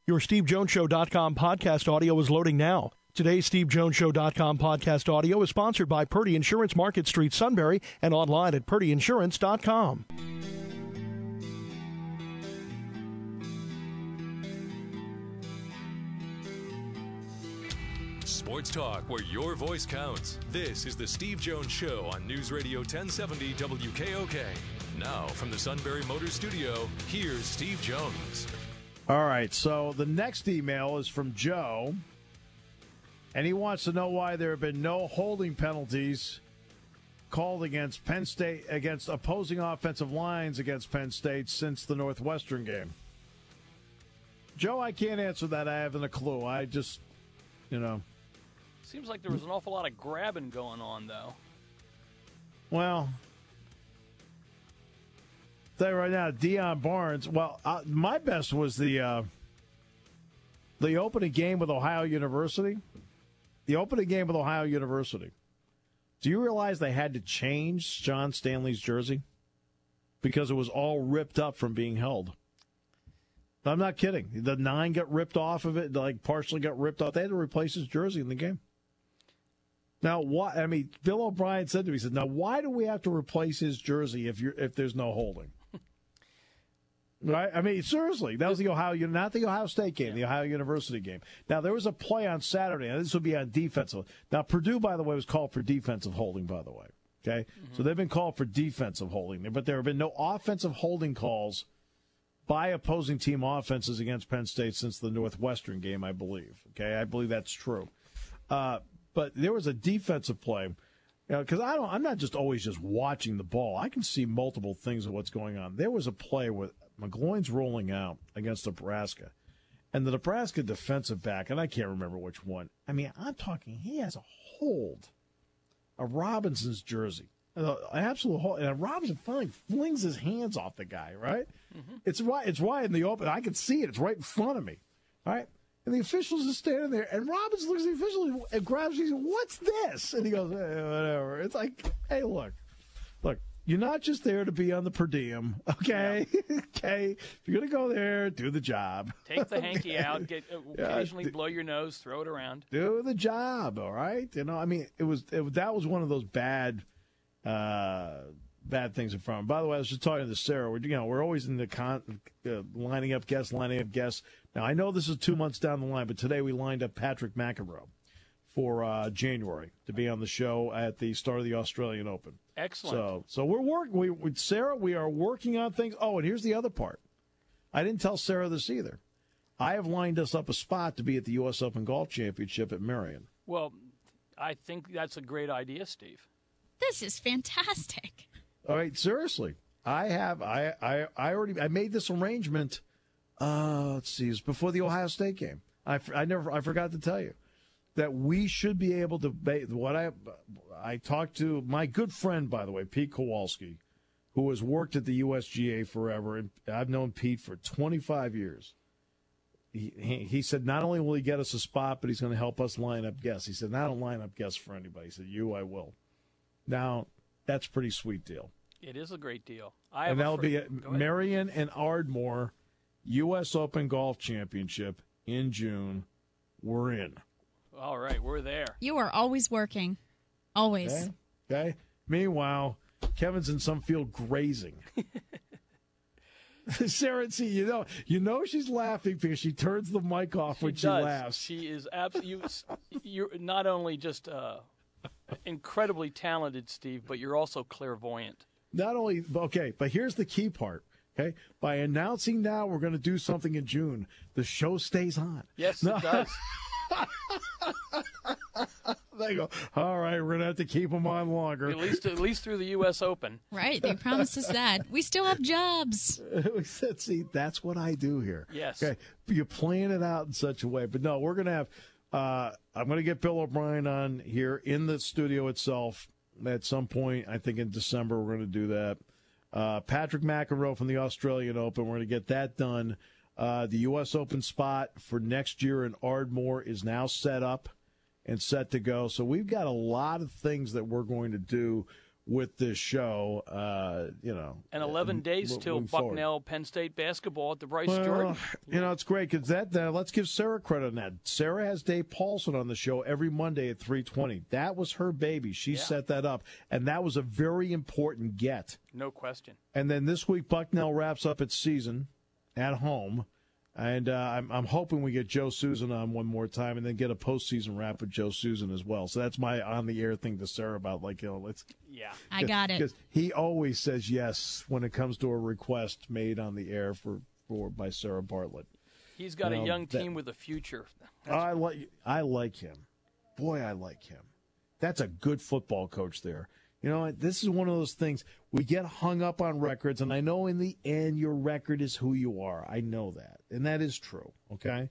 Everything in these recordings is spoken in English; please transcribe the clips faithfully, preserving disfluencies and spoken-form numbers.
Your Steve Jones Show dot com podcast audio is loading now. Today's Steve Jones Show dot com podcast audio is sponsored by Purdy Insurance, Market Street, Sunbury, and online at Purdy Insurance dot com. Sports talk where your voice counts. This is the Steve Jones Show on News Radio ten seventy W K O K. Now, from the Sunbury Motors Studio, here's Steve Jones. All right, so the next email is from Joe, and he wants to know why there have been no holding penalties called against Penn State, against opposing offensive lines against Penn State since the Northwestern game. Joe, I can't answer that. I haven't a clue. I just, you know. Seems like there was an awful lot of grabbing going on, though. Well, tell you right now, Deion Barnes. Well, uh, my best was the uh, the opening game with Ohio University. The opening game with Ohio University. Do you realize they had to change John Stanley's jersey because it was all ripped up from being held? I'm not kidding. The nine got ripped off of it, like partially got ripped off. They had to replace his jersey in the game. Now, why? I mean, Bill O'Brien said to me, he said, "Now, why do we have to replace his jersey if you're if there's no holding?" Right? I mean, seriously, that was the Ohio, not the Ohio State game, the Ohio University game. Now, there was a play on Saturday, and this would be on defensive. Now, Purdue, by the way, was called for defensive holding, by the way. Okay? Mm-hmm. So they've been called for defensive holding, but there have been no offensive holding calls by opposing team offenses against Penn State since the Northwestern game, I believe. Okay? I believe that's true. Uh, but there was a defensive play. Because you know, I don't, I'm not just always just watching the ball. I can see multiple things of what's going on. There was a play with McGloin's rolling out against Nebraska, and the Nebraska defensive back, and I can't remember which one. I mean, I'm talking, he has a hold of Robinson's jersey, an absolute hold, and Robinson finally flings his hands off the guy. Right? Mm-hmm. It's right. It's right in the open. I can see it. It's right in front of me. Right? And the officials are standing there, and Robinson looks at the official and grabs him. He says, "What's this?" And he goes, "Hey, whatever." It's like, hey, look, look, you're not just there to be on the per diem, okay? Yeah. Okay, if you're gonna go there, do the job. Take the hanky okay. out, get uh, occasionally yeah. blow your nose, throw it around. Do the job, all right? You know, I mean, it was it, that was one of those bad. Uh, Bad things in front of him. By the way, I was just talking to Sarah. We're, you know, we're always in the con, uh, lining up guests, lining up guests. Now, I know this is two months down the line, but today we lined up Patrick McEnroe for uh, January to be on the show at the start of the Australian Open. Excellent. So, so we're working. We, with Sarah, we are working on things. Oh, and here's the other part. I didn't tell Sarah this either. I have lined us up a spot to be at the U S Open Golf Championship at Merion. Well, I think that's a great idea, Steve. This is fantastic. All right, seriously, I have I, I I already I made this arrangement. Uh, let's see, it was before the Ohio State game. I, I never I forgot to tell you that we should be able to. What I I talked to my good friend, by the way, Pete Kowalski, who has worked at the U S G A forever, and I've known Pete for twenty-five years. He, he he said not only will he get us a spot, but he's going to help us line up guests. He said, "I don't line up guests for anybody." He said, "You, I will." Now. That's a pretty sweet deal. It is a great deal. I and that'll fr- be at Merion and Ardmore U S Open Golf Championship in June. We're in. All right, we're there. You are always working. Always. Okay. okay. Meanwhile, Kevin's in some field grazing. Sarah, see, you know, you know she's laughing because she turns the mic off she when does. she laughs. She is absolutely. You're not only just. Uh, incredibly talented, Steve, but you're also clairvoyant. Not only, okay, but here's the key part, okay? By announcing now we're going to do something in June, the show stays on. Yes, no. it does. They go, all right, we're going to have to keep them on longer. At least at least through the U S Open. Right, they promised us that. We still have jobs. See, that's what I do here. Yes. Okay, you plan it out in such a way. But no, we're going to have, uh, I'm going to get Bill O'Brien on here in the studio itself at some point. I think in December we're going to do that. Uh, Patrick McEnroe from the Australian Open, we're going to get that done. Uh, the U S Open spot for next year in Ardmore is now set up and set to go. So we've got a lot of things that we're going to do with this show. Uh, you know, And eleven days till Bucknell Penn State basketball at the Bryce well, Jordan. You know, it's great because that. Uh, let's give Sarah credit on that. Sarah has Dave Paulson on the show every Monday at three twenty. That was her baby. She Yeah. set that up, and that was a very important get. No question. And then this week, Bucknell wraps up its season at home. And uh, I'm, I'm hoping we get Joe Susan on one more time and then get a postseason wrap with Joe Susan as well. So that's my on-the-air thing to Sarah about, like, you know, let's. Yeah. I got it. Because he always says yes when it comes to a request made on the air for, for by Sarah Bartlett. He's got You a know, young that- team with a future. I like I like him. Boy, I like him. That's a good football coach there. You know, this is one of those things. We get hung up on records, and I know in the end your record is who you are. I know that, and that is true, okay?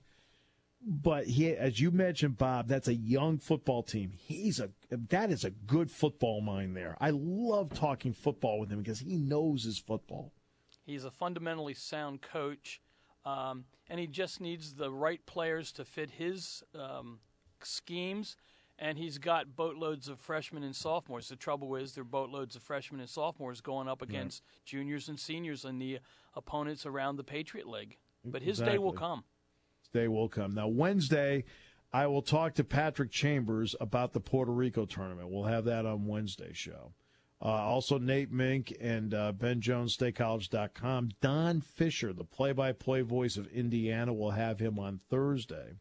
But he, as you mentioned, Bob, that's a young football team. He's a that is a good football mind there. I love talking football with him because he knows his football. He's a fundamentally sound coach, um, and he just needs the right players to fit his um, schemes. And he's got boatloads of freshmen and sophomores. The trouble is there are boatloads of freshmen and sophomores going up against right. juniors and seniors and the opponents around the Patriot League. But his exactly. day will come. His day will come. Now, Wednesday, I will talk to Patrick Chambers about the Puerto Rico tournament. We'll have that on Wednesday's show. Uh, also, Nate Mink and uh, Ben Jones, State College dot com. Don Fisher, the play-by-play voice of Indiana, will have him on Thursday.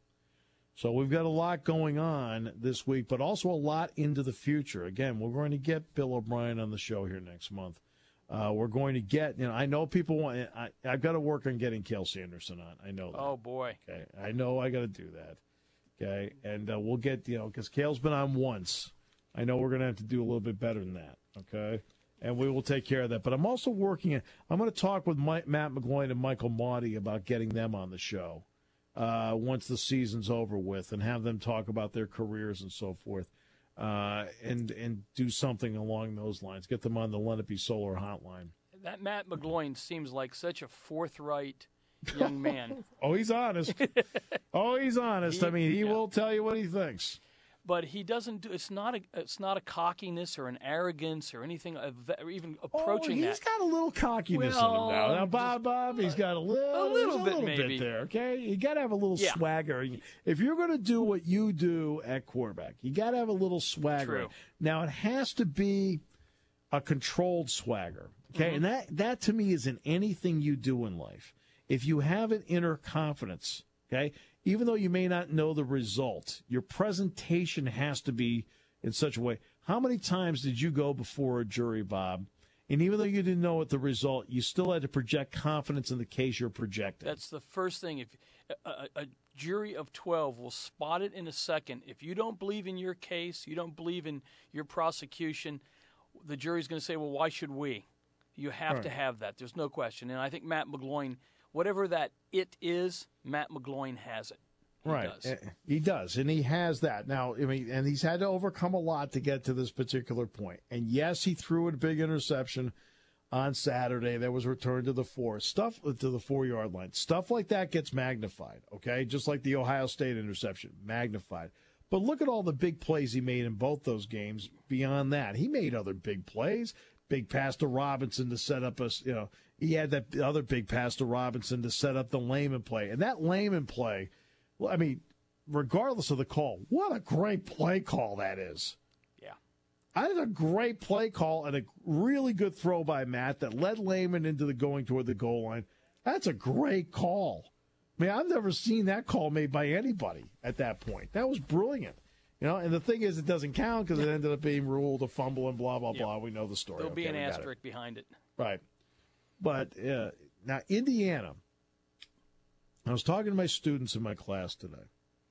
So we've got a lot going on this week, but also a lot into the future. Again, we're going to get Bill O'Brien on the show here next month. Uh, we're going to get, you know, I know people want, I, I've got to work on getting Kelsey Anderson on. I know that. Oh, boy. Okay. I know I got to do that. Okay. And uh, we'll get, you know, because Kale's been on once. I know we're going to have to do a little bit better than that. Okay. And we will take care of that. But I'm also working, I'm going to talk with Mike, Matt McGloin and Michael Maudie about getting them on the show. Uh, once the season's over with, and have them talk about their careers and so forth, uh, and and do something along those lines. Get them on the Lenape Solar Hotline. That Matt McGloin seems like such a forthright young man. Oh, he's honest. oh, he's honest. He, I mean, he yeah. will tell you what he thinks. But he doesn't do. It's not a. It's not a cockiness or an arrogance or anything. Of, or even approaching oh, he's that. got a little cockiness well, in him now. Now, Bob, Bob, he's got a little, a little a bit, little maybe. bit there. Okay, you got to have a little yeah. swagger. If you're going to do what you do at quarterback, you got to have a little swagger. True. Now, it has to be a controlled swagger. Okay, Mm-hmm. and that that to me is in anything you do in life. If you have an inner confidence, okay. Even though you may not know the result, your presentation has to be in such a way. How many times did you go before a jury, Bob? And even though you didn't know what the result, you still had to project confidence in the case you're projecting. That's the first thing. If a, a, a jury of twelve will spot it in a second. If you don't believe in your case, you don't believe in your prosecution, the jury's going to say, well, why should we? You have right. to have that. There's no question. And I think Matt McGloin, whatever that it is, Matt McGloin has it. He right. does. He does, and he has that. Now, I mean, and he's had to overcome a lot to get to this particular point. And yes, he threw a big interception on Saturday that was returned to the four, stuff to the four-yard line. Stuff like that gets magnified, okay? Just like the Ohio State interception, magnified. But look at all the big plays he made in both those games beyond that. He made other big plays. Big pass to Robinson to set up a, you know, he had that other big pass to Robinson to set up the Lehman play. And that Lehman play, well, I mean, regardless of the call, what a great play call that is. Yeah. That is a great play call and a really good throw by Matt that led Lehman into the going toward the goal line. That's a great call. I mean, I've never seen that call made by anybody at that point. That was brilliant. You know, and the thing is, it doesn't count because it ended up being ruled a fumble and blah, blah, Yep. blah. We know the story. There'll okay, be an we got it. asterisk behind it. Right. But uh, now, Indiana, I was talking to my students in my class today,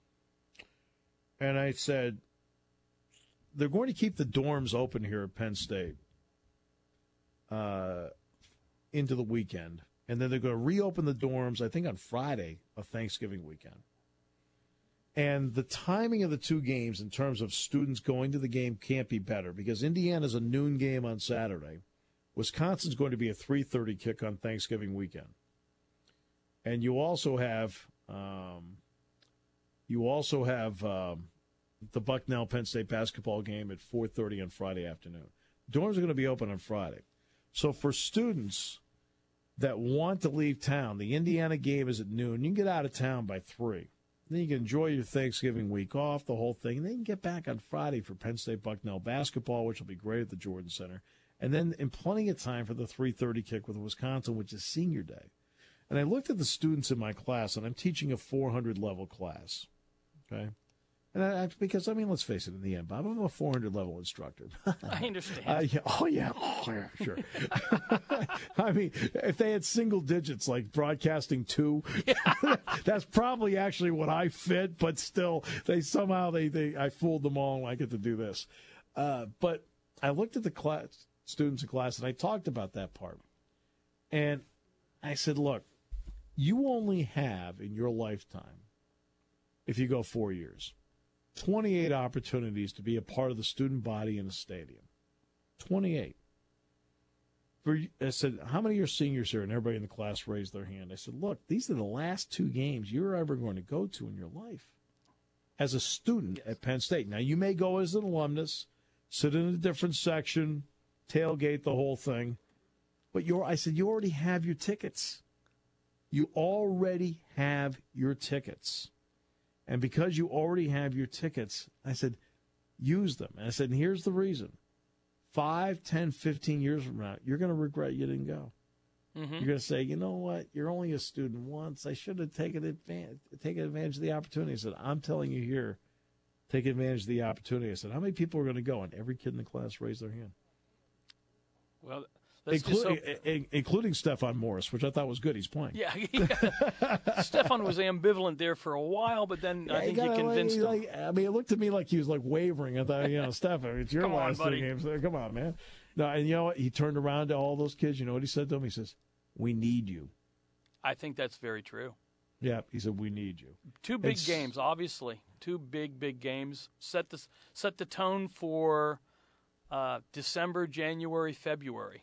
and I said, they're going to keep the dorms open here at Penn State uh, into the weekend, and then they're going to reopen the dorms, I think, on Friday of Thanksgiving weekend. And the timing of the two games in terms of students going to the game can't be better because Indiana's a noon game on Saturday. Wisconsin's going to be a three thirty kick on Thanksgiving weekend. And you also have um, you also have um, the Bucknell Penn State basketball game at four thirty on Friday afternoon. Dorms are going to be open on Friday. So for students that want to leave town, the Indiana game is at noon. You can get out of town by three. Then you can enjoy your Thanksgiving week off, the whole thing. And then you can get back on Friday for Penn State Bucknell basketball, which will be great at the Jordan Center. And then in plenty of time for the three thirty kick with Wisconsin, which is senior day. And I looked at the students in my class, and I'm teaching a four hundred level class, okay? And I, because, I mean, let's face it, in the end, Bob, I'm a four hundred level instructor. I understand. Uh, yeah, oh, yeah. Oh, yeah, sure. I mean, if they had single digits like broadcasting two, yeah. That's probably actually what I fit, but still, they somehow, they, they I fooled them all, and I get to do this. Uh, but I looked at the class, students in class, and I talked about that part. And I said, look, you only have in your lifetime, if you go four years, twenty-eight opportunities to be a part of the student body in a stadium. twenty-eight. For, I said, how many of your seniors here? And everybody in the class raised their hand. I said, look, these are the last two games you're ever going to go to in your life as a student yes. at Penn State. Now, you may go as an alumnus, sit in a different section, tailgate the whole thing. But you're, I said, you already have your tickets. You already have your tickets. And because you already have your tickets, I said, use them. And I said, and here's the reason. Five, ten, fifteen years from now, you're going to regret you didn't go. Mm-hmm. You're going to say, you know what? You're only a student once. I should have taken advantage, taken advantage of the opportunity. I said, I'm telling you here, take advantage of the opportunity. I said, how many people are going to go? And every kid in the class raised their hand. Well, Including, so, including Stephon Morris, which I thought was good. He's playing. Yeah, yeah. Stephon was ambivalent there for a while, but then yeah, I think you convinced him. Like, I mean, it looked to me like he was like wavering. I thought, you know, Stephon, it's your Come last on, two games. Come on, man. No, and you know what? He turned around to all those kids. You know what he said to them? He says, "We need you." I think that's very true. Yeah, he said, "We need you." Two big it's, games, obviously. Two big, big games. Set the set the tone for uh, December, January, February.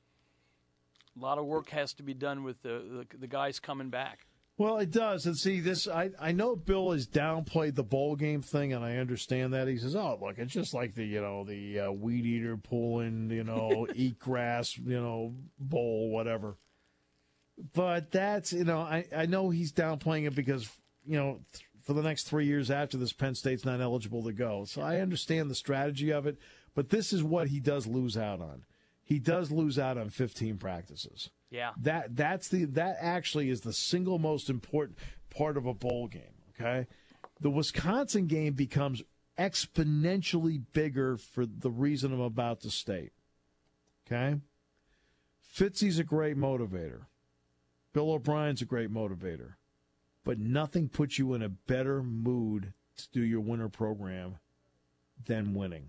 A lot of work has to be done with the, the the guys coming back. Well, it does. And see, this I, I know Bill has downplayed the bowl game thing, and I understand that. He says, oh, look, it's just like the, you know, the uh, weed eater pulling, you know, eat grass, you know, bowl, whatever. But that's, you know, I, I know he's downplaying it because, you know, th- for the next three years after this, Penn State's not eligible to go. So I understand the strategy of it, but this is what he does lose out on. He does lose out on fifteen practices. Yeah. That that's the that actually is the single most important part of a bowl game, okay? The Wisconsin game becomes exponentially bigger for the reason I'm about to state. Okay? Fitzy's a great motivator. Bill O'Brien's a great motivator. But nothing puts you in a better mood to do your winter program than winning.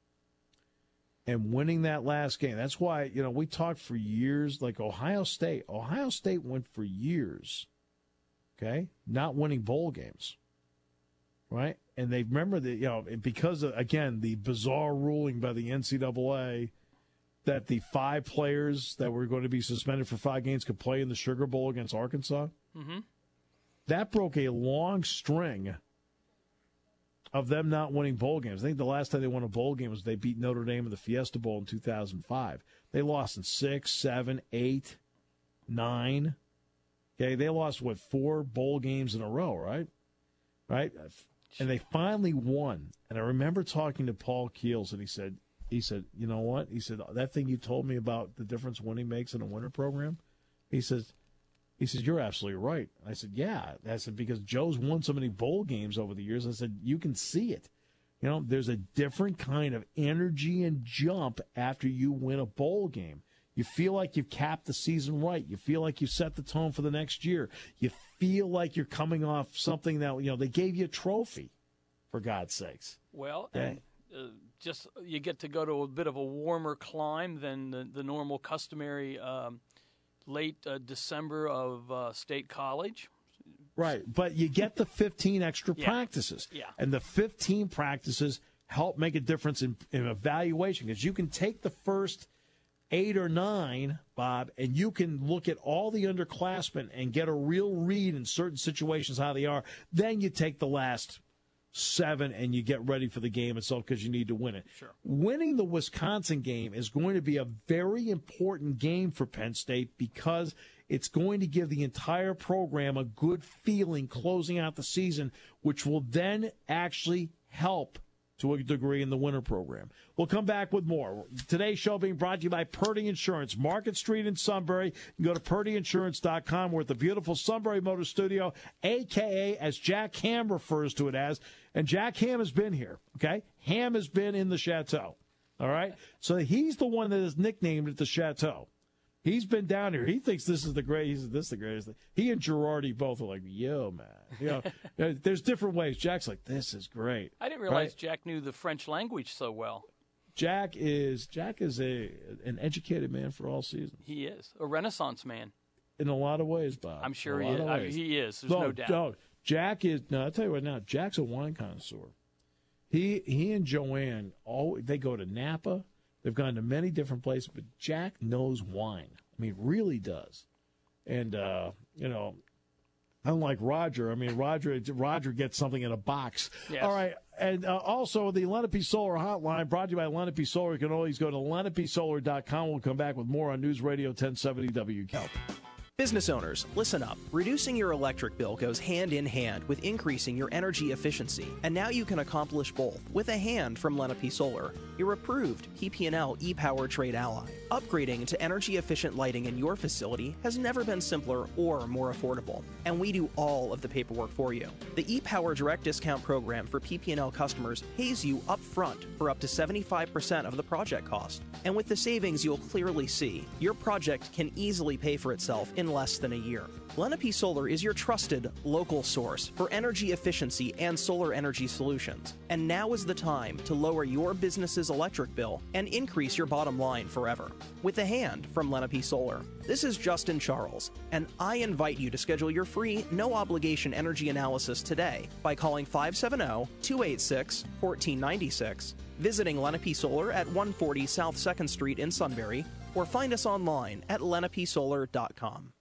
And winning that last game. That's why, you know, we talked for years, like Ohio State. Ohio State went for years, okay, not winning bowl games, right? And they remember that, you know, because, of, again, the bizarre ruling by the N C double A that the five players that were going to be suspended for five games could play in the Sugar Bowl against Arkansas. Mm-hmm. That broke a long string of them not winning bowl games. I think the last time they won a bowl game was they beat Notre Dame in the Fiesta Bowl in two thousand five. They lost in six, seven, eight, nine. Okay, they lost, what, four bowl games in a row, right? Right? And they finally won. And I remember talking to Paul Keels, and he said, he said, you know what? He said, that thing you told me about the difference winning makes in a winter program, he says, He says, you're absolutely right. I said, yeah. I said, because Joe's won so many bowl games over the years. I said, you can see it. You know, there's a different kind of energy and jump after you win a bowl game. You feel like you've capped the season right. You feel like you've set the tone for the next year. You feel like you're coming off something that, you know, they gave you a trophy, for God's sakes. Well, okay. and, uh, just you get to go to a bit of a warmer climb than the, the normal customary um late uh, December of uh, State College. Right, but you get the fifteen extra yeah. practices. Yeah. And the fifteen practices help make a difference in, in evaluation because you can take the first eight or nine, Bob, and you can look at all the underclassmen and get a real read in certain situations how they are. Then you take the last seven and you get ready for the game itself because you need to win it. Sure. Winning the Wisconsin game is going to be a very important game for Penn State because it's going to give the entire program a good feeling closing out the season, which will then actually help to a degree in the winter program. We'll come back with more. Today's show being brought to you by Purdy Insurance, Market Street in Sunbury. You can go to purdy insurance dot com. We're at the beautiful Sunbury Motor Studio, a k a as Jack Ham refers to it as. And Jack Ham has been here, okay? Ham has been in the Chateau, all right? So he's the one that is nicknamed at the Chateau. He's been down here. He thinks this is the greatest. This is the greatest thing. He and Girardi both are like, yo, man. You know, there's different ways. Jack's like, this is great. I didn't realize right? Jack knew the French language so well. Jack is Jack is a an educated man for all seasons. He is a Renaissance man. In a lot of ways, Bob. I'm sure a he lot is. of I, ways. he is. There's no, no doubt. No, Jack is. No, I'll tell you right now. Jack's a wine connoisseur. He he and Joanne all they go to Napa. They've gone to many different places, but Jack knows wine. I mean, really does. And, uh, you know, unlike Roger, I mean, Roger Roger gets something in a box. Yes. All right. And uh, also the Lenape Solar Hotline brought to you by Lenape Solar. You can always go to lenape solar dot com. We'll come back with more on News Radio ten seventy W K. Business owners, listen up. Reducing your electric bill goes hand in hand with increasing your energy efficiency. And now you can accomplish both with a hand from Lenape Solar, your approved P P and L e-Power trade ally. Upgrading to energy-efficient lighting in your facility has never been simpler or more affordable. And we do all of the paperwork for you. The e-Power Direct Discount Program for P P and L customers pays you up front for up to seventy-five percent of the project cost. And with the savings you'll clearly see, your project can easily pay for itself in less than a year. Lenape Solar is your trusted local source for energy efficiency and solar energy solutions. And now is the time to lower your business's electric bill and increase your bottom line forever. With a hand from Lenape Solar. This is Justin Charles, and I invite you to schedule your free, no-obligation energy analysis today by calling five seven zero, two eight six, one four nine six, visiting Lenape Solar at one forty South second Street in Sunbury, or find us online at lenape solar dot com.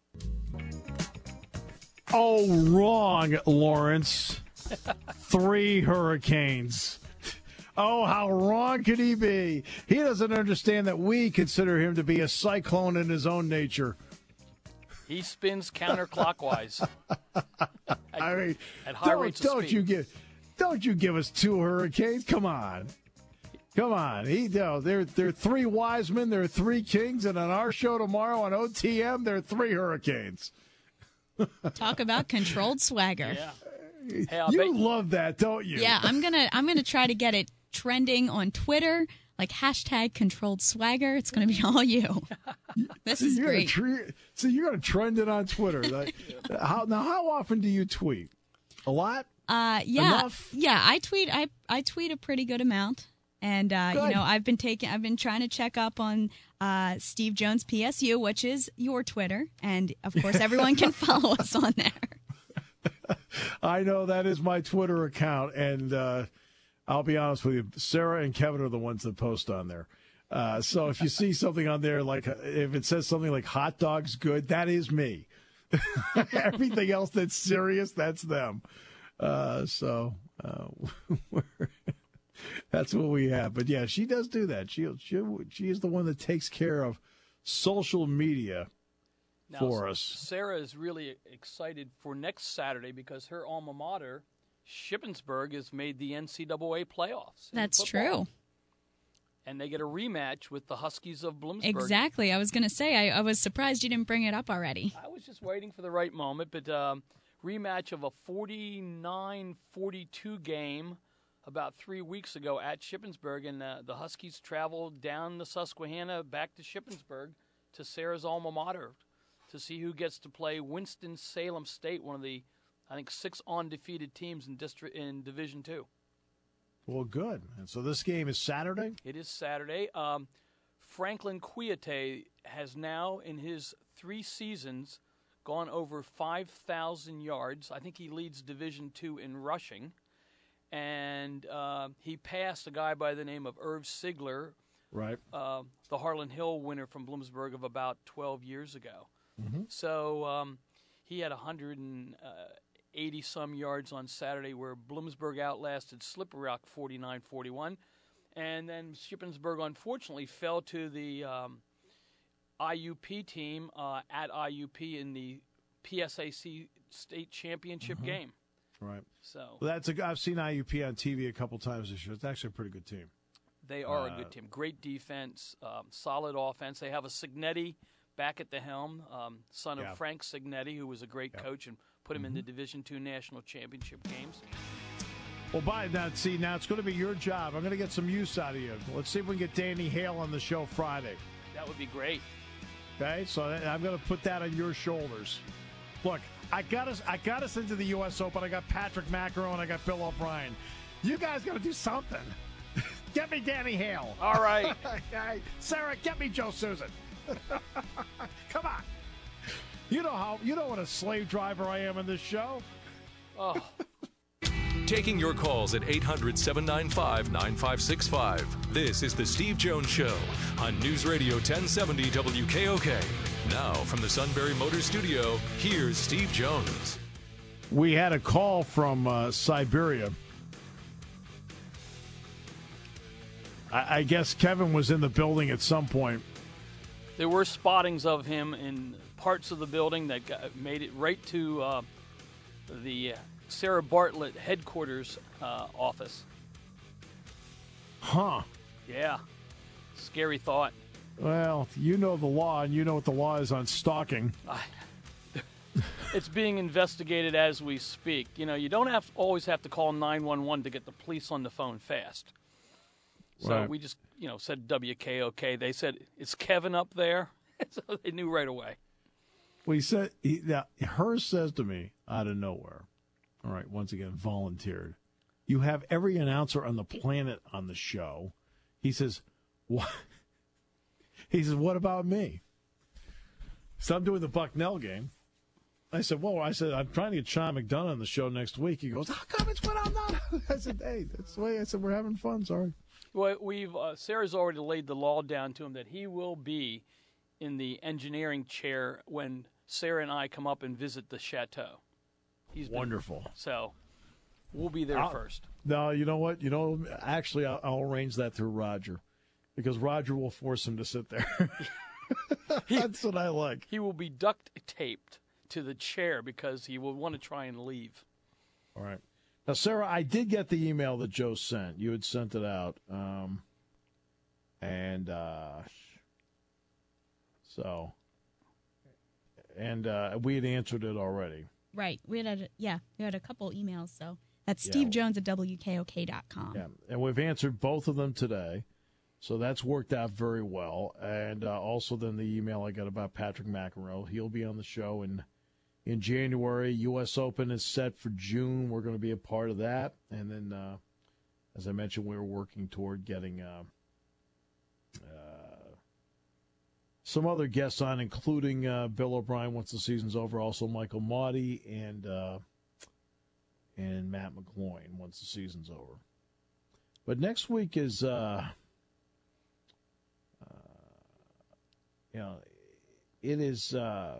Oh, wrong, Lawrence. Three hurricanes. Oh, how wrong could he be? He doesn't understand that we consider him to be a cyclone in his own nature. He spins counterclockwise. at, I mean, at high don't, rates of don't speed. you give, don't you give us two hurricanes? Come on. Come on. He, no, there, there are three wise men, there are three kings, and on our show tomorrow on O T M, there are three hurricanes. Talk about controlled swagger. Yeah. Hey, I'll You bet- love that, don't you? Yeah, I'm gonna I'm gonna try to get it trending on Twitter, like hashtag controlled swagger. It's gonna be all you. This So is you're great. Gonna tre- so you're going to trend it on Twitter. Like, how, now, how often do you tweet? A lot? Uh, yeah, Enough? yeah. I tweet. I I tweet a pretty good amount, and uh, you Good. know, I've been taking. I've been trying to check up on uh, Steve Jones P S U, which is your Twitter, and of course, everyone can follow us on there. I know that is my Twitter account, and uh, I'll be honest with you, Sarah and Kevin are the ones that post on there. Uh, so if you see something on there, like if it says something like hot dogs good, that is me. Everything else that's serious, that's them. Uh, so uh, that's what we have. But yeah, she does do that. She she she is the one that takes care of social media Now, for us. Sarah is really excited for next Saturday because her alma mater, Shippensburg, has made the N C double A playoffs. in That's football. true. And they get a rematch with the Huskies of Bloomsburg. Exactly. I was going to say, I, I was surprised you didn't bring it up already. I was just waiting for the right moment, but um, rematch of a forty-nine forty-two game about three weeks ago at Shippensburg, and uh, the Huskies traveled down the Susquehanna back to Shippensburg to Sarah's alma mater to see who gets to play Winston-Salem State, one of the, I think, six undefeated teams in district in Division Two. Well, good. And so this game is Saturday? It is Saturday. Um, Franklin Kouyaté has now, in his three seasons, gone over five thousand yards. I think he leads Division Two in rushing. And uh, he passed a guy by the name of Irv Sigler, Right. uh, the Harlan Hill winner from Bloomsburg of about twelve years ago. Mm-hmm. So um, he had one hundred eighty-some yards on Saturday, where Bloomsburg outlasted Slippery Rock forty-nine forty-one. And then Shippensburg, unfortunately, fell to the um, I U P team uh, at I U P in the P S A C state championship mm-hmm. game. Right. So well, that's a, I've seen I U P on T V a couple times this year. It's actually a pretty good team. They are uh, a good team. Great defense, um, solid offense. They have a Signetti back at the helm, um, son yeah. of Frank Signetti, who was a great yeah. coach and put him mm-hmm. in the Division two national championship games. Well, by now, see, now it's going to be your job. I'm going to get some use out of you. Let's see if we can get Danny Hale on the show Friday. That would be great. Okay, so I'm going to put that on your shoulders. Look, I got us. I got us into the U S Open. I got Patrick McEnroe and I got Bill O'Brien. You guys got to do something. Get me Danny Hale. All right. Okay. Sarah, get me Joe Susan. Come on. You know how you know what a slave driver I am in this show. Oh. Taking your calls at eight hundred, seven nine five, nine five six five. This is the Steve Jones Show on News Radio ten seventy W K O K. Now from the Sunbury Motor Studio, here's Steve Jones. We had a call from uh, Siberia. I, I guess Kevin was in the building at some point. There were spottings of him in parts of the building that got, made it right to uh, the Sarah Bartlett headquarters uh, office. Huh. Yeah. Scary thought. Well, you know the law, and you know what the law is on stalking. I, it's being investigated as we speak. You know, you don't have always have to call nine one one to get the police on the phone fast. So right. we just, you know, said W K O K. They said, is Kevin up there? So they knew right away. Well, he said, he, now, hers says to me out of nowhere, all right, once again, volunteered. You have every announcer on the planet on the show. He says, what? He says, what about me? So I'm doing the Bucknell game. I said, well, I said, I'm trying to get Sean McDonough on the show next week. He goes, how come it's when I'm not? I said, hey, that's the way. I said, we're having fun. Sorry. Well, we've uh, Sarah's already laid the law down to him that he will be in the engineering chair when Sarah and I come up and visit the chateau. He's been, wonderful. So we'll be there I'll, first. No, you know what? You know, actually, I'll, I'll arrange that through Roger because Roger will force him to sit there. That's what I like. He will be duct taped to the chair because he will want to try and leave. All right. Now, Sarah, I did get the email that Joe sent. You had sent it out. Um, and uh, so, and uh, we had answered it already. Right. We had a, yeah, we had a couple emails. So that's yeah. Steve Jones at W K O K dot com. Yeah, and we've answered both of them today. So that's worked out very well. And uh, also then the email I got about Patrick McEnroe. He'll be on the show in, in January. U S Open is set for June. We're going to be a part of that. And then, uh, as I mentioned, we were working toward getting uh, uh, some other guests on, including uh, Bill O'Brien once the season's over, also Michael Maudie and, uh, and Matt McGloin once the season's over. But next week is... Uh, You know, it is uh,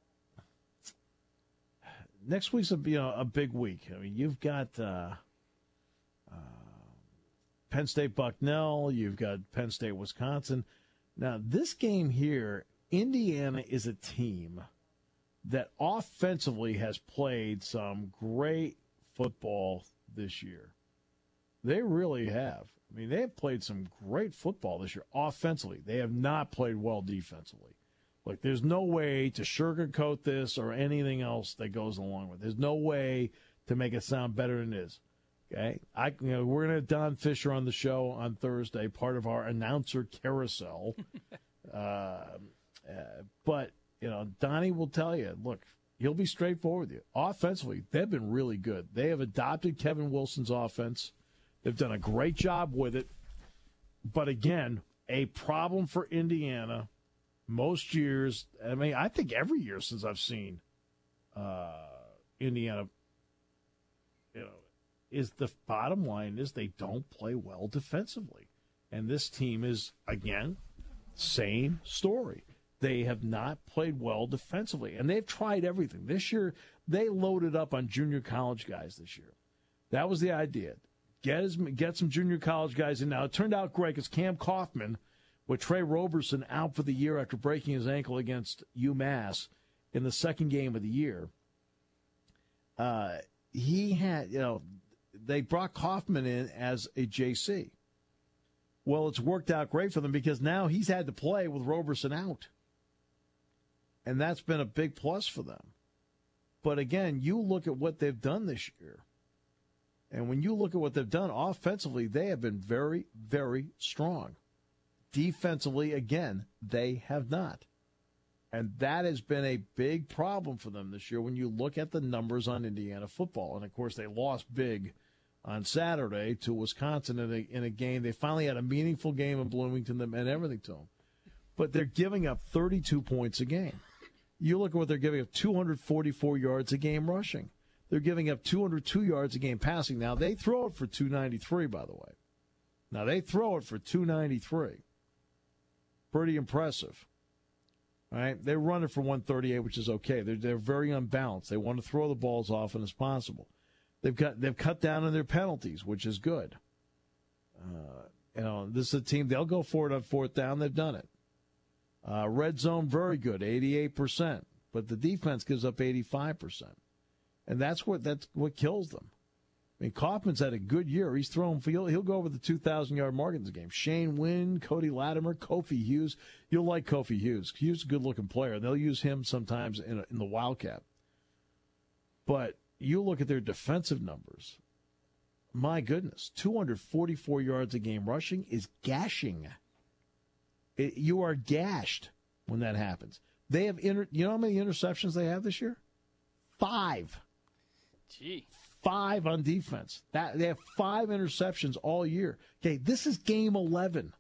next week's a you know a big week. I mean, you've got uh, uh, Penn State Bucknell, you've got Penn State Wisconsin. Now, this game here, Indiana is a team that offensively has played some great football this year. They really have. I mean, they have played some great football this year offensively. They have not played well defensively. Like, there's no way to sugarcoat this or anything else that goes along with it. There's no way to make it sound better than it is. Okay? I, you know, we're going to have Don Fisher on the show on Thursday, part of our announcer carousel. uh, uh, but, you know, Donnie will tell you, look, he'll be straightforward with you. Offensively, they've been really good. They have adopted Kevin Wilson's offense. They've done a great job with it. But again, a problem for Indiana most years. I mean, I think every year since I've seen uh, Indiana, you know, is the bottom line is they don't play well defensively. And this team is, again, same story. They have not played well defensively, and they've tried everything. This year, they loaded up on junior college guys this year. That was the idea. Get, his, get some junior college guys in. Now, it turned out great because Cam Kaufman, with Trey Roberson out for the year after breaking his ankle against UMass in the second game of the year, uh, he had, you know, they brought Kaufman in as a J C. Well, it's worked out great for them because now he's had to play with Roberson out. And that's been a big plus for them. But again, you look at what they've done this year. And when you look at what they've done offensively, they have been very, very strong. Defensively, again, they have not. And that has been a big problem for them this year when you look at the numbers on Indiana football. And, of course, they lost big on Saturday to Wisconsin in a, in a game. They finally had a meaningful game in Bloomington that meant everything to them. But they're giving up thirty-two points a game. You look at what they're giving up, two hundred forty-four yards a game rushing. They're giving up two hundred two yards a game passing. Now, they throw it for two ninety-three, by the way. Now, they throw it for two ninety-three. Pretty impressive. All right? They run it for one thirty-eight, which is okay. They're, they're very unbalanced. They want to throw the ball as often as possible. They've got they've cut down on their penalties, which is good. Uh, you know, this is a team, they'll go for it on fourth down. They've done it. Uh, red zone, very good, eighty-eight percent. But the defense gives up eighty-five percent. And that's what that's what kills them. I mean, Kaufman's had a good year. He's thrown, he'll, he'll go over the two thousand yard mark in this game. Shane Wynn, Cody Latimer, Kofi Hughes. You'll like Kofi Hughes. Hughes is a good-looking player. They'll use him sometimes in, a, in the Wildcat. But you look at their defensive numbers. My goodness, two hundred forty-four yards a game rushing is gashing. It, you are gashed when that happens. They have, inter, you know how many interceptions they have this year? Five. Gee. Five on defense. That they have five interceptions all year. Okay, this is game eleven.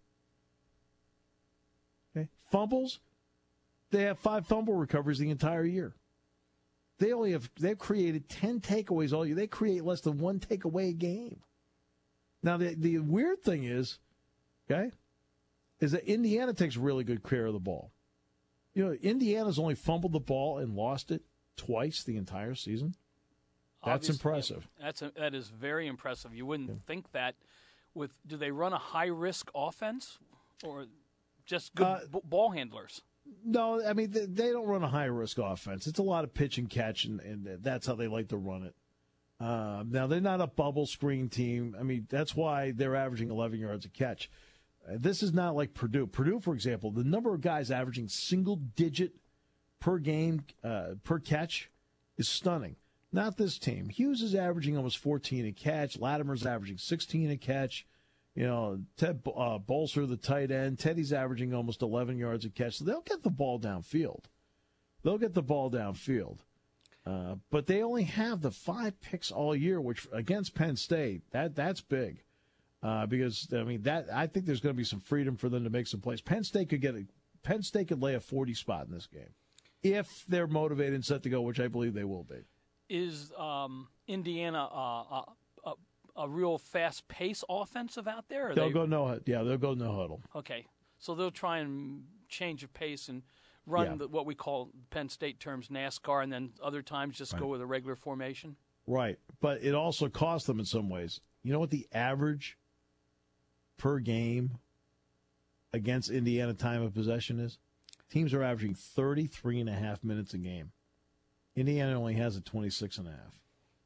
Okay, fumbles. They have five fumble recoveries the entire year. They only have they've created ten takeaways all year. They create less than one takeaway a game. Now the the weird thing is, okay, is that Indiana takes really good care of the ball. You know, Indiana's only fumbled the ball and lost it twice the entire season. That's Obviously, impressive. That's a, that is very impressive. You wouldn't yeah. think that. With do they run a high risk offense or just good uh, b- ball handlers? No, I mean they, they don't run a high risk offense. It's a lot of pitch and catch, and, and that's how they like to run it. Uh, now they're not a bubble screen team. I mean that's why they're averaging eleven yards a catch. Uh, this is not like Purdue. Purdue, for example, the number of guys averaging single digit per game uh, per catch is stunning. Not this team. Hughes is averaging almost fourteen a catch. Latimer's averaging sixteen a catch. You know, Ted uh, Bolser, the tight end, Teddy's averaging almost eleven yards a catch. So they'll get the ball downfield. They'll get the ball downfield. Uh, but they only have the five picks all year, which against Penn State, that that's big. Uh, because, I mean, that I think there's going to be some freedom for them to make some plays. Penn State could get a, Penn State could lay a forty spot in this game if they're motivated and set to go, which I believe they will be. Is um, Indiana uh, a, a, a real fast-paced offensive out there? Or they'll they... go no, yeah, they'll go no huddle. Okay, so they'll try and change of pace and run yeah. the, what we call Penn State terms NASCAR, and then other times just right. go with a regular formation. Right, but it also costs them in some ways. You know what the average per game against Indiana time of possession is? Teams are averaging thirty-three and a half minutes a game. Indiana only has a twenty-six and a half.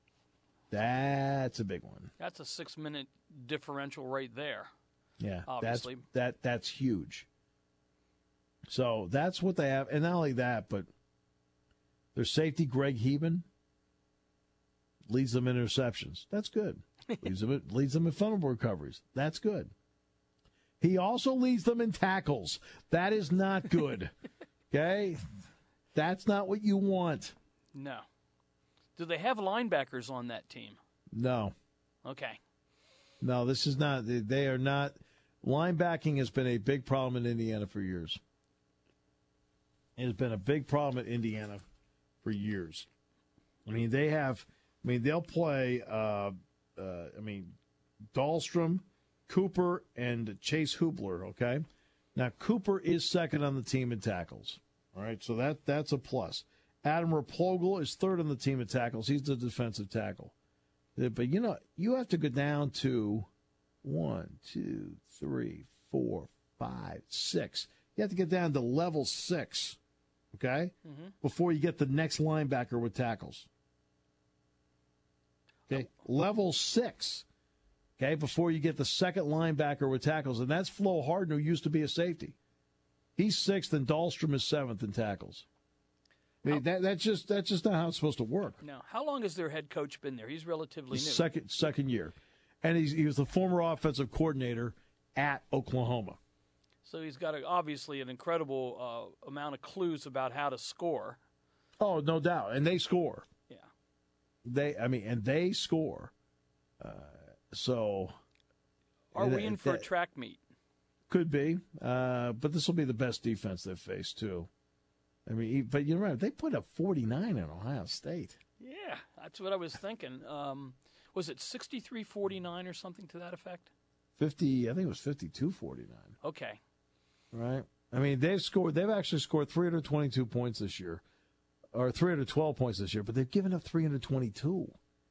That's a big one. That's a six-minute differential right there. Yeah, obviously. That's, that, that's huge. So that's what they have. And not only that, but their safety, Greg Heben, leads them in interceptions. That's good. leads, them, leads them in fumble recoveries. That's good. He also leads them in tackles. That is not good. Okay? That's not what you want. No. Do they have linebackers on that team? No. Okay. No, this is not. They are not. Linebacking has been a big problem in Indiana for years. It has been a big problem at Indiana for years. I mean, they have. I mean, they'll play. Uh, uh, I mean, Dahlstrom, Cooper, and Chase Hubler. Okay. Now Cooper is second on the team in tackles. All right, so that that's a plus. Adam Raplogle is third on the team in tackles. He's the defensive tackle. But, you know, you have to go down to one, two, three, four, five, six. You have to get down to level six, okay, mm-hmm. before you get the next linebacker with tackles. Okay, oh. level six, okay, before you get the second linebacker with tackles. And that's Flo Harden, who used to be a safety. He's sixth, and Dahlstrom is seventh in tackles. I mean, that, that's just that's just not how it's supposed to work. Now, how long has their head coach been there? He's relatively new. Second second year, and he's, he was the former offensive coordinator at Oklahoma. So he's got a, obviously an incredible uh, amount of clues about how to score. Oh, no doubt, and they score. Yeah, they. I mean, and they score. Uh, so, are we that, in for that, a track meet? Could be, uh, but this will be the best defense they've faced too. I mean, but you're right. They put up forty-nine in Ohio State. Yeah, that's what I was thinking. Um, was it sixty-three forty-nine or something to that effect? fifty, I think it was fifty-two forty-nine. Okay. Right. I mean, they've scored. They've actually scored three hundred twenty-two points this year, or three hundred twelve points this year. But they've given up three hundred twenty-two.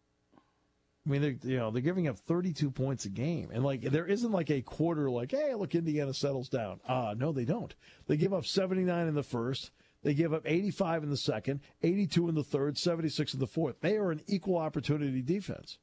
I mean, they're, you know, they're giving up thirty-two points a game, and like there isn't like a quarter like, hey, look, Indiana settles down. Ah, uh, no, they don't. They give up seventy-nine in the first. They give up eighty-five in the second, eighty-two in the third, seventy-six in the fourth. They are an equal opportunity defense.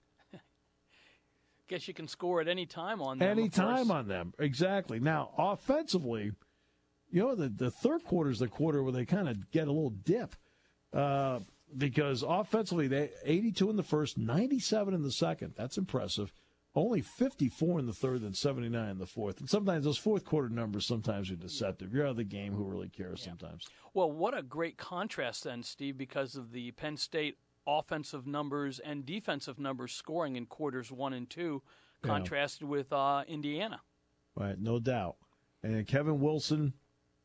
Guess you can score at any time on them. Any time on them, exactly. Now, offensively, you know, the, the third quarter is the quarter where they kind of get a little dip uh, because offensively, they eighty-two in the first, ninety-seven in the second. That's impressive. Only fifty-four in the third and seventy-nine in the fourth. And sometimes those fourth quarter numbers sometimes are deceptive. You're out of the game. Who really cares yeah. sometimes? Well, what a great contrast then, Steve, because of the Penn State offensive numbers and defensive numbers scoring in quarters one and two, contrasted yeah. with uh, Indiana. Right, no doubt. And Kevin Wilson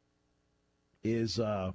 is uh,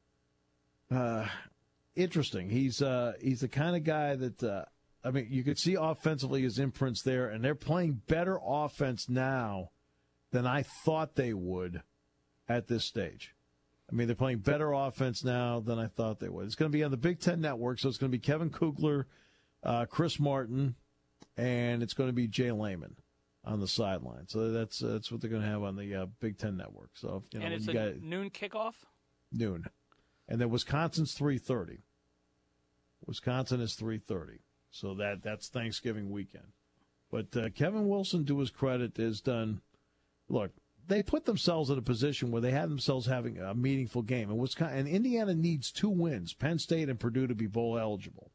uh, interesting. He's uh, he's the kind of guy that. Uh, I mean, you could see offensively his imprints there, and they're playing better offense now than I thought they would at this stage. I mean, they're playing better offense now than I thought they would. It's going to be on the Big Ten Network, so it's going to be Kevin Kugler, uh, Chris Martin, and it's going to be Jay Lehman on the sideline. So that's uh, that's what they're going to have on the uh, Big Ten Network. So you know, and it's you a got, noon kickoff? Noon. And then Wisconsin's three thirty. Wisconsin is three thirty. So that that's Thanksgiving weekend. But uh, Kevin Wilson, to his credit, has done, look, they put themselves in a position where they had themselves having a meaningful game. And, Wisconsin, and Indiana needs two wins, Penn State and Purdue, to be bowl eligible.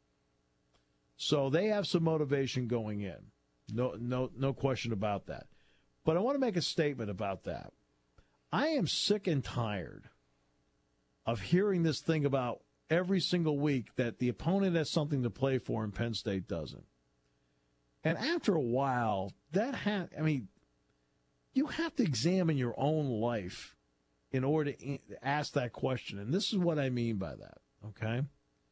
So they have some motivation going in. No, no, no question about that. But I want to make a statement about that. I am sick and tired of hearing this thing about every single week that the opponent has something to play for and Penn State doesn't. And after a while, that ha- I mean, you have to examine your own life in order to ask that question. And this is what I mean by that, okay?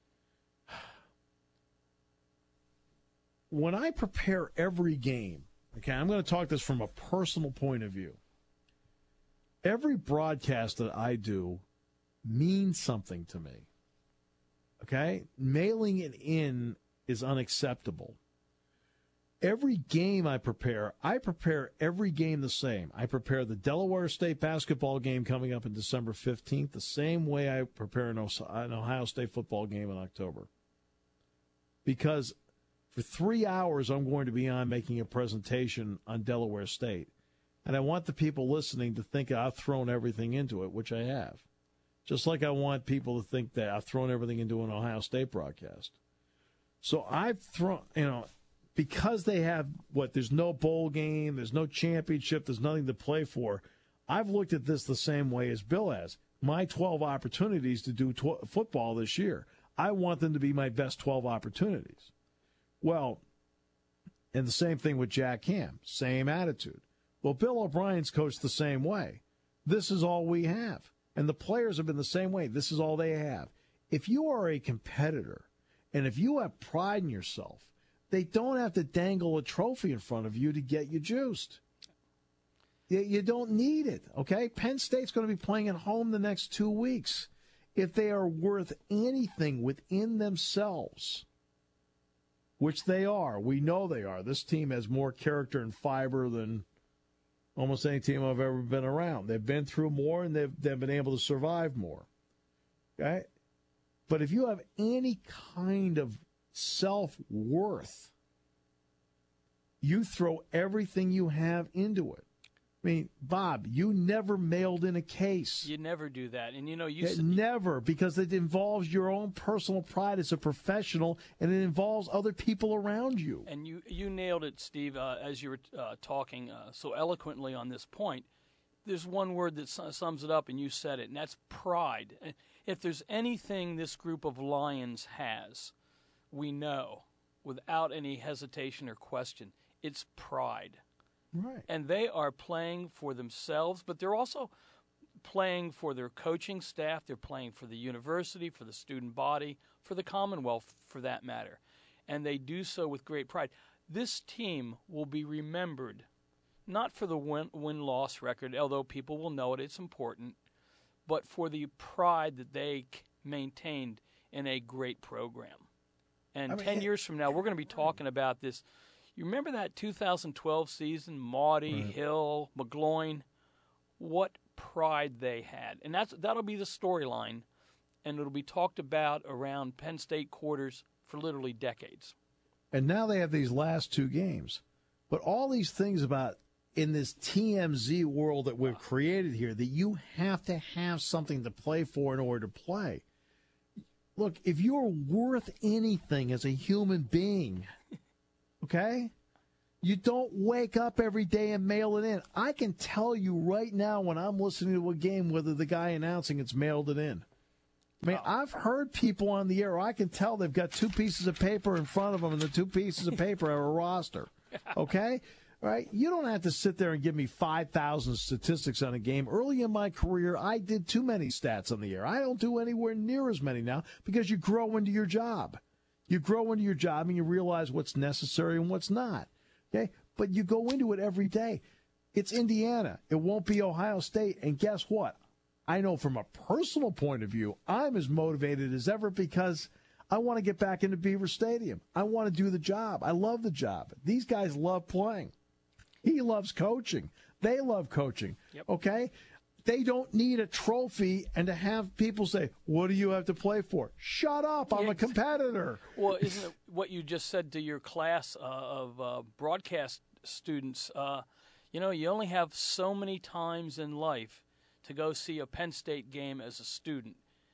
When I prepare every game, okay, I'm going to talk this from a personal point of view. Every broadcast that I do means something to me. Okay? Mailing it in is unacceptable. Every game I prepare, I prepare every game the same. I prepare the Delaware State basketball game coming up on December fifteenth the same way I prepare an Ohio State football game in October. Because for three hours I'm going to be on making a presentation on Delaware State. And I want the people listening to think I've thrown everything into it, which I have. Just like I want people to think that I've thrown everything into an Ohio State broadcast. So I've thrown, you know, because they have, what, there's no bowl game, there's no championship, there's nothing to play for, I've looked at this the same way as Bill has. My twelve opportunities to do tw- football this year, I want them to be my best twelve opportunities. Well, and the same thing with Jack Ham, same attitude. Well, Bill O'Brien's coached the same way. This is all we have. And the players have been the same way. This is all they have. If you are a competitor and if you have pride in yourself, they don't have to dangle a trophy in front of you to get you juiced. You, you don't need it, okay? Penn State's going to be playing at home the next two weeks. if they are worth anything within themselves, which they are, we know they are. This team has more character and fiber than almost any team I've ever been around. They've been through more, and they've, they've been able to survive more. Okay? But if you have any kind of self-worth, you throw everything you have into it. I mean, Bob, you never mailed in a case. You never do that. And, you know, you It s- never, because it involves your own personal pride as a professional, and it involves other people around you. And you, you nailed it, Steve, uh, as you were uh, talking uh, so eloquently on this point. There's one word that su- sums it up, and you said it, and that's pride. And if there's anything this group of Lions has, we know, without any hesitation or question, it's pride. Right. And they are playing for themselves, but they're also playing for their coaching staff. They're playing for the university, for the student body, for the Commonwealth, for that matter. And they do so with great pride. This team will be remembered not for the win- win-loss record, although people will know it, it's important, but for the pride that they c- maintained in a great program. And I mean, ten it- years from now, we're going to be talking about this. You remember that two thousand twelve season, Maudie, Right. Hill, McGloin? What pride they had. And that's that'll be the storyline, and it'll be talked about around Penn State quarters for literally decades. And now they have these last two games. But all these things about in this T M Z world that we've created here, that you have to have something to play for in order to play. Look, if you're worth anything as a human being, okay, you don't wake up every day and mail it in. I can tell you right now when I'm listening to a game whether the guy announcing it's mailed it in. I mean, I've heard people on the air, I can tell they've got two pieces of paper in front of them, and the two pieces of paper are a roster. Okay? Right? You don't have to sit there and give me five thousand statistics on a game. Early in my career, I did too many stats on the air. I don't do anywhere near as many now because you grow into your job. You grow into your job and you realize what's necessary and what's not. Okay? But you go into it every day. It's Indiana. It won't be Ohio State. And guess what? I know from a personal point of view, I'm as motivated as ever because I want to get back into Beaver Stadium. I want to do the job. I love the job. These guys love playing. He loves coaching. They love coaching. Yep. Okay? They don't need a trophy and to have people say, what do you have to play for? Shut up. I'm a competitor. Well, isn't it what you just said to your class uh, of uh, broadcast students? Uh, you know, you only have so many times in life to go see a Penn State game as a student.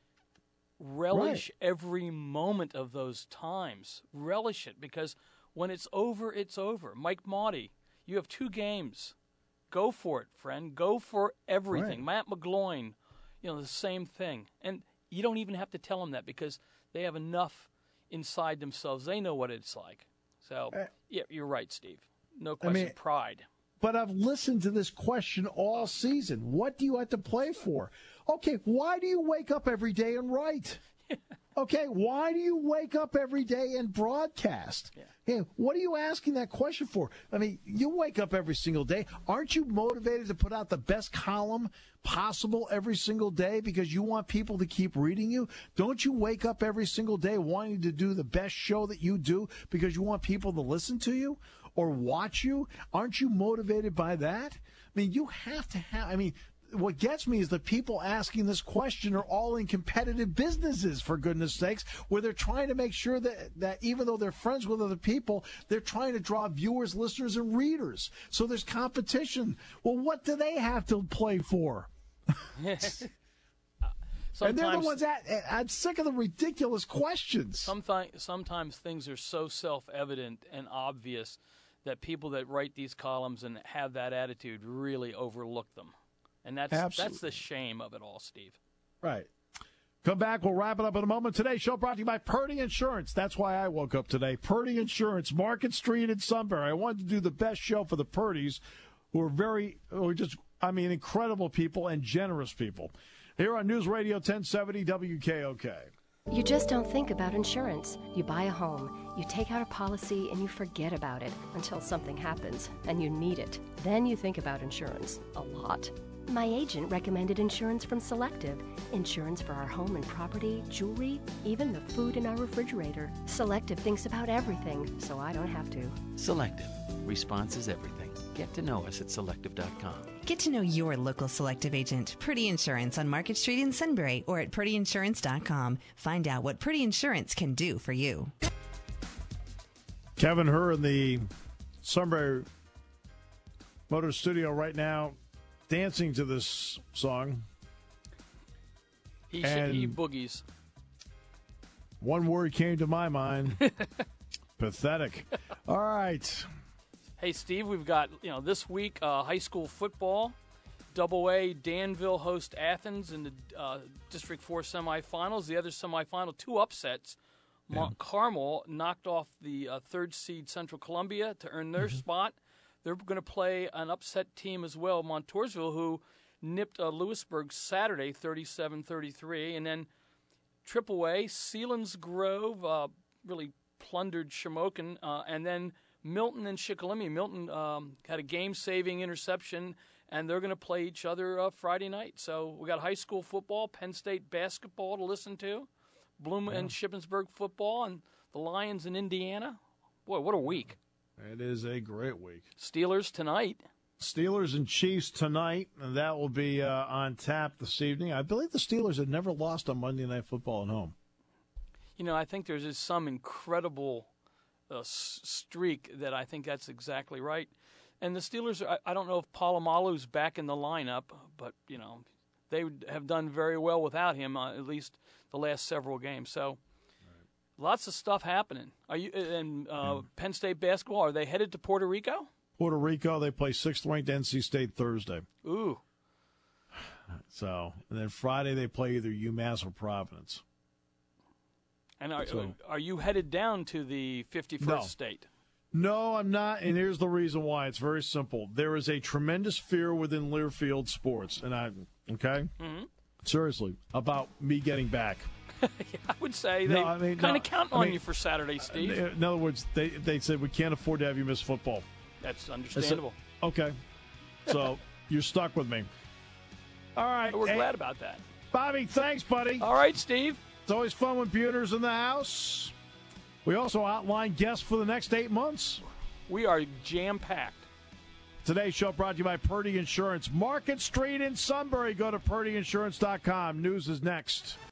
Relish Right. every moment of those times. Relish it, because when it's over, it's over. Mike Maudie, you have two games. Go for it, friend. Go for everything. Right. Matt McGloin, you know, the same thing. And you don't even have to tell them that because they have enough inside themselves. They know what it's like. So, Uh, yeah, you're right, Steve. No I question. mean- Pride. But I've listened to this question all season. What do you have to play for? Okay, why do you wake up every day and write? Okay, why do you wake up every day and broadcast? Yeah. Hey, what are you asking that question for? I mean, you wake up every single day. Aren't you motivated to put out the best column possible every single day because you want people to keep reading you? Don't you wake up every single day wanting to do the best show that you do because you want people to listen to you or watch you? Aren't you motivated by that? I mean, you have to have, I mean, what gets me is the people asking this question are all in competitive businesses, for goodness sakes, where they're trying to make sure that, that even though they're friends with other people, they're trying to draw viewers, listeners, and readers. So there's competition. Well, what do they have to play for? And they're the ones that, I'm sick of the ridiculous questions. Sometimes, sometimes things are so self-evident and obvious that people that write these columns and have that attitude really overlook them. And that's Absolutely. that's the shame of it all, Steve. Right. Come back. We'll wrap it up in a moment. Today's show brought to you by Purdy Insurance. That's why I woke up today. Purdy Insurance, Market Street in Sunbury. I wanted to do the best show for the Purdys, who are very, who are just, I mean, incredible people and generous people. Here on News Radio ten seventy W K O K. You just don't think about insurance. You buy a home, you take out a policy, and you forget about it until something happens and you need it. Then you think about insurance a lot. My agent recommended insurance from Selective. Insurance for our home and property, jewelry, even the food in our refrigerator. Selective thinks about everything, so I don't have to. Selective. Response is everything. Get to know us at selective dot com. Get to know your local Selective agent, Purdy Insurance on Market Street in Sunbury or at purdy insurance dot com. Find out what Purdy Insurance can do for you. Kevin Herr in the Sunbury Motor Studio right now, dancing to this song. He, should, he boogies. One word came to my mind. Pathetic. All right. Hey, Steve, we've got, you know, this week uh, high school football. Double A, Danville host Athens in the uh, District four semifinals. The other semifinal, two upsets. Yeah. Mont Carmel knocked off the uh, third seed Central Columbia to earn their mm-hmm. spot. They're going to play an upset team as well, Montoursville, who nipped uh, Lewisburg Saturday, thirty-seven thirty-three. And then Triple A, Sealands Grove uh, really plundered Shamokin. Uh, and then Milton and Shikellamy. Milton um, had a game-saving interception, and they're going to play each other uh, Friday night. So we got high school football, Penn State basketball to listen to, Bloom yeah. and Shippensburg football, and the Lions in Indiana. Boy, what a week. It is a great week. Steelers tonight. Steelers and Chiefs tonight, and that will be uh, on tap this evening. I believe the Steelers have never lost on Monday Night Football at home. You know, I think there's just some incredible uh, s- streak that I think that's exactly right. And the Steelers, I, I don't know if Palomalu's back in the lineup, but, you know, they have done very well without him, uh, at least the last several games. So lots of stuff happening. Are you and uh, yeah. Penn State basketball? Are they headed to Puerto Rico? Puerto Rico. They play sixth-ranked N C State Thursday. Ooh. So, and then Friday they play either UMass or Providence. And are so, are you headed down to the fifty-first no. state? No, I'm not. And here's the reason why. It's very simple. There is a tremendous fear within Learfield sports, and I okay, mm-hmm. seriously, about me getting back. Yeah, I would say they no, I mean, kind no, of count I on mean, you for Saturday, Steve. In other words, they they said we can't afford to have you miss football. That's understandable. Said, okay, so you're stuck with me. All right, we're hey, glad about that. Bobby, thanks, buddy. All right, Steve. It's always fun when Buter's in the house. We also outline guests for the next eight months. We are jam-packed. Today's show brought to you by Purdy Insurance. Market Street in Sunbury. Go to purdy insurance dot com. News is next.